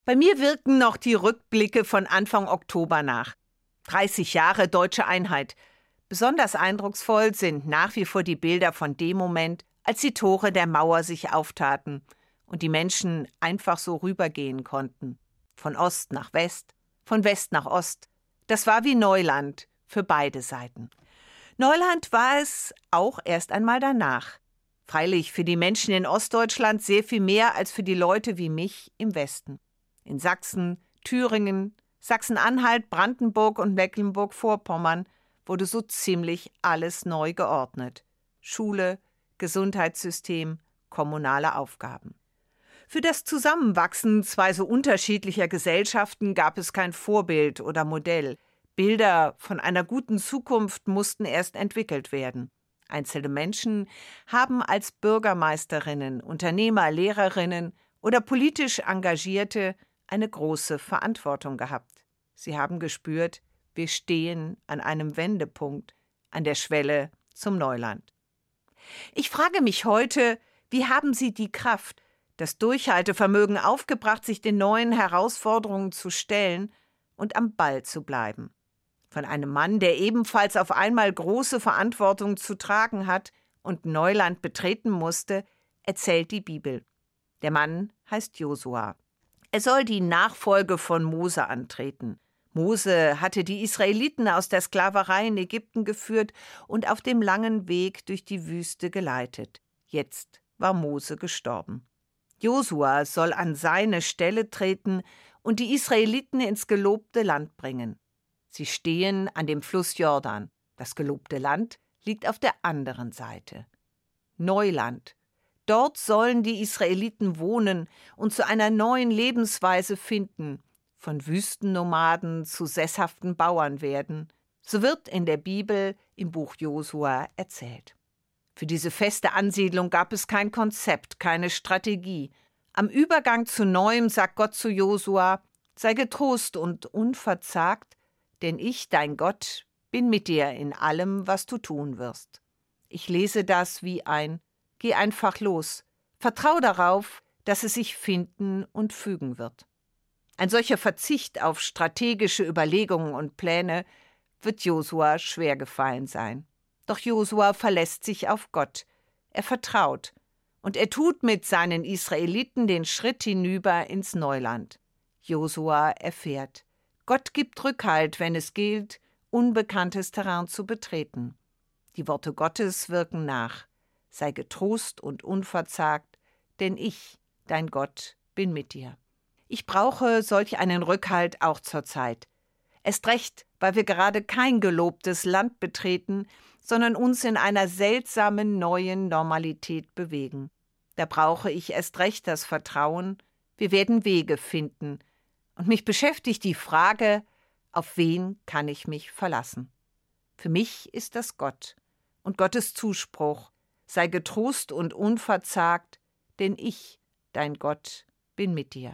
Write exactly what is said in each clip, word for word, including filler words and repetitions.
Bei mir wirken noch die Rückblicke von Anfang Oktober nach. dreißig Jahre deutsche Einheit. Besonders eindrucksvoll sind nach wie vor die Bilder von dem Moment, als die Tore der Mauer sich auftaten und die Menschen einfach so rübergehen konnten. Von Ost nach West, von West nach Ost. Das war wie Neuland für beide Seiten. Neuland war es auch erst einmal danach. Freilich für die Menschen in Ostdeutschland sehr viel mehr als für die Leute wie mich im Westen. In Sachsen, Thüringen, Sachsen-Anhalt, Brandenburg und Mecklenburg-Vorpommern wurde so ziemlich alles neu geordnet. Schule, Gesundheitssystem, kommunale Aufgaben. Für das Zusammenwachsen zwei so unterschiedlicher Gesellschaften gab es kein Vorbild oder Modell. Bilder von einer guten Zukunft mussten erst entwickelt werden. Einzelne Menschen haben als Bürgermeisterinnen, Unternehmer, Lehrerinnen oder politisch Engagierte eine große Verantwortung gehabt. Sie haben gespürt, wir stehen an einem Wendepunkt, an der Schwelle zum Neuland. Ich frage mich heute, wie haben Sie die Kraft, das Durchhaltevermögen aufgebracht, sich den neuen Herausforderungen zu stellen und am Ball zu bleiben? Von einem Mann, der ebenfalls auf einmal große Verantwortung zu tragen hat und Neuland betreten musste, erzählt die Bibel. Der Mann heißt Josua. Er soll die Nachfolge von Mose antreten. Mose hatte die Israeliten aus der Sklaverei in Ägypten geführt und auf dem langen Weg durch die Wüste geleitet. Jetzt war Mose gestorben. Josua soll an seine Stelle treten und die Israeliten ins gelobte Land bringen. Sie stehen an dem Fluss Jordan. Das gelobte Land liegt auf der anderen Seite. Neuland. Dort sollen die Israeliten wohnen und zu einer neuen Lebensweise finden, von Wüstennomaden zu sesshaften Bauern werden. So wird in der Bibel im Buch Josua erzählt. Für diese feste Ansiedlung gab es kein Konzept, keine Strategie. Am Übergang zu Neuem sagt Gott zu Josua: Sei getrost und unverzagt, denn ich, dein Gott, bin mit dir in allem, was du tun wirst. Ich lese das wie ein: Geh einfach los, vertrau darauf, dass es sich finden und fügen wird. Ein solcher Verzicht auf strategische Überlegungen und Pläne wird Josua schwer gefallen sein. Doch Josua verlässt sich auf Gott. Er vertraut und er tut mit seinen Israeliten den Schritt hinüber ins Neuland. Josua erfährt: Gott gibt Rückhalt, wenn es gilt, unbekanntes Terrain zu betreten. Die Worte Gottes wirken nach: Sei getrost und unverzagt, denn ich, dein Gott, bin mit dir. Ich brauche solch einen Rückhalt auch zur Zeit. Erst recht, weil wir gerade kein gelobtes Land betreten, sondern uns in einer seltsamen neuen Normalität bewegen. Da brauche ich erst recht das Vertrauen, wir werden Wege finden. Und mich beschäftigt die Frage, auf wen kann ich mich verlassen? Für mich ist das Gott und Gottes Zuspruch: Sei getrost und unverzagt, denn ich, dein Gott, bin mit dir.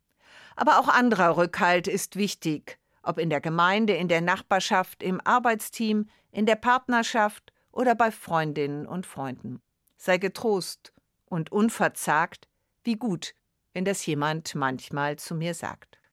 Aber auch anderer Rückhalt ist wichtig, ob in der Gemeinde, in der Nachbarschaft, im Arbeitsteam, in der Partnerschaft oder bei Freundinnen und Freunden. Sei getrost und unverzagt, wie gut, wenn das jemand manchmal zu mir sagt.